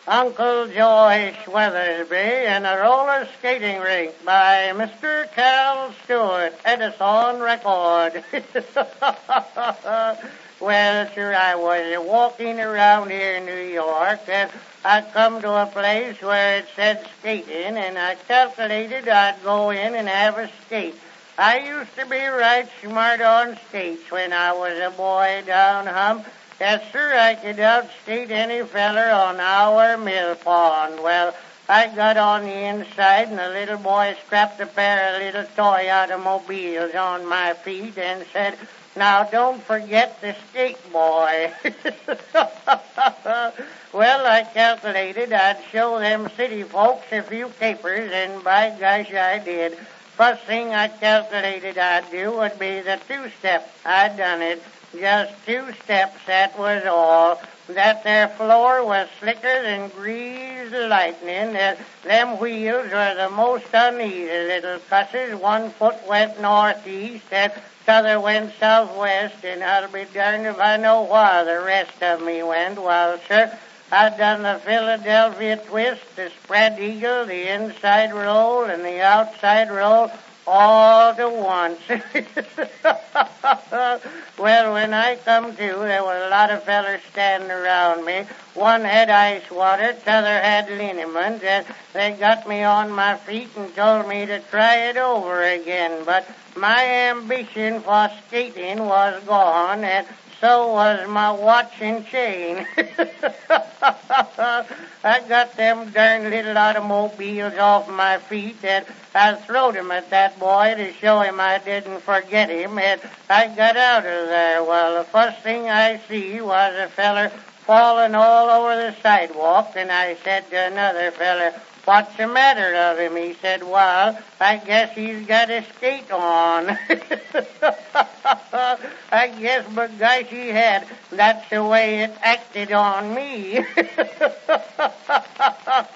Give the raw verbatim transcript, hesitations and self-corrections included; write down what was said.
Uncle Joyce Weathersby and a roller skating rink by Mister Cal Stewart, Edison Record. Well, sir, I was walking around here in New York, and I come to a place where it said skating, and I calculated I'd go in and have a skate. I used to be right smart on skates when I was a boy down hum. Yes, sir, I could outskate any feller on our mill pond. Well, I got on the inside, and the little boy strapped a pair of little toy automobiles on my feet and said, "Now, don't forget the skate, boy." Well, I calculated I'd show them city folks a few capers, and by gosh, I did. First thing I calculated I'd do would be the two-step. I done it. Just two steps, that was all. That there floor was slicker than greased lightning. Uh, them wheels were the most uneasy little cusses. One foot went northeast, and t'other went southwest, and I'll be darned if I know why the rest of me went. Well, sir, I done the Philadelphia twist, the spread eagle, the inside roll, and the outside roll all to once. Well, when I come to, there was a lot of fellers standing around me. One had ice water, t'other had liniment, and they got me on my feet and told me to try it over again. But my ambition for skating was gone, and so was my watch and chain. I got them darn little automobiles off my feet, and I throwed 'em at that boy to show him I didn't forget him, and I got out of there. Well, the first thing I see was a feller falling all over the sidewalk, and I said to another feller, "What's the matter of him?" He said, "Well, I guess he's got a skate on." I guess, but gosh, he had. That's the way it acted on me.